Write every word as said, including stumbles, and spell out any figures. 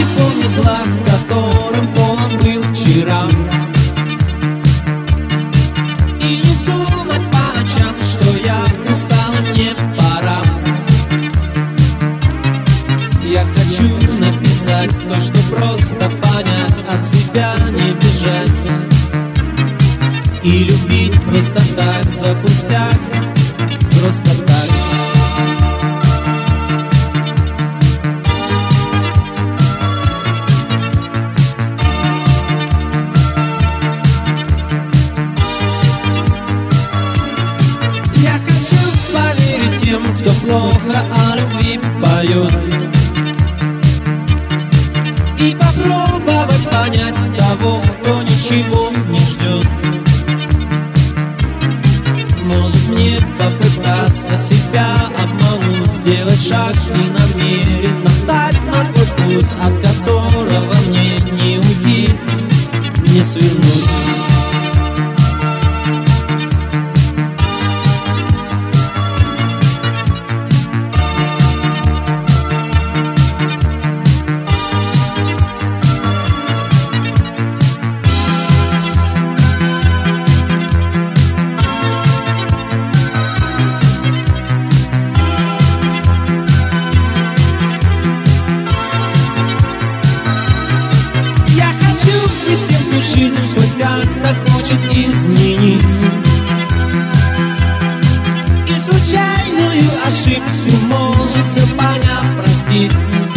не помню зла, которым полон был вчера. И не думать по ночам, что я устал и мне пора. Я хочу написать то, что просто понять, от себя не бежать и любить просто так, за пустяк, просто так. Я хочу поверить тем, кто плохо о любви поет, и попробовать понять того, кто ничего не ждет. Может мне попытаться себя обмануть, сделать шаг и намеренно встать на твой путь, от которого мне не уйти, не свернуть. Жизнь хоть как-то хочет изменить, и случайную ошибку может, все поняв, простить.